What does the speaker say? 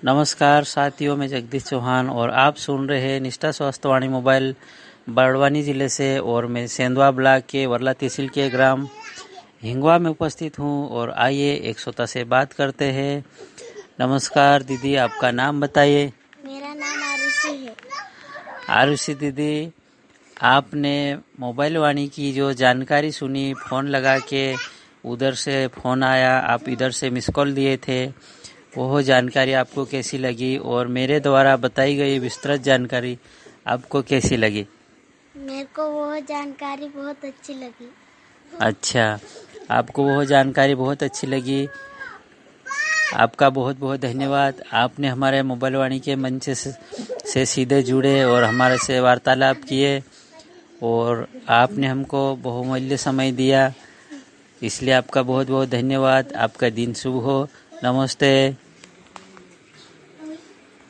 नमस्कार साथियों, मैं जगदीश चौहान और आप सुन रहे हैं निष्ठा स्वास्थ्यवाणी मोबाइल बड़वानी जिले से। और मैं सेंधवा ब्लॉक के वर्ला तहसील के ग्राम हिंगवा में उपस्थित हूं। और आइए एक श्रोता से बात करते हैं। नमस्कार दीदी, आपका नाम बताइए। मेरा नाम आरुषि है। आरुषि दीदी, आपने मोबाइल वाणी की जो जानकारी सुनी, फ़ोन लगा के उधर से फ़ोन आया, आप इधर से मिस कॉल दिए थे, वह जानकारी आपको कैसी लगी? और मेरे द्वारा बताई गई विस्तृत जानकारी आपको कैसी लगी? मेरे को वो जानकारी बहुत अच्छी लगी। अच्छा, आपको वह जानकारी बहुत अच्छी लगी। आपका बहुत बहुत धन्यवाद। आपने हमारे मोबाइल वाणी के मंच से सीधे जुड़े और हमारे से वार्तालाप किए और आपने हमको बहुमूल्य समय दिया, इसलिए आपका बहुत बहुत धन्यवाद। आपका दिन शुभ हो। नमस्ते।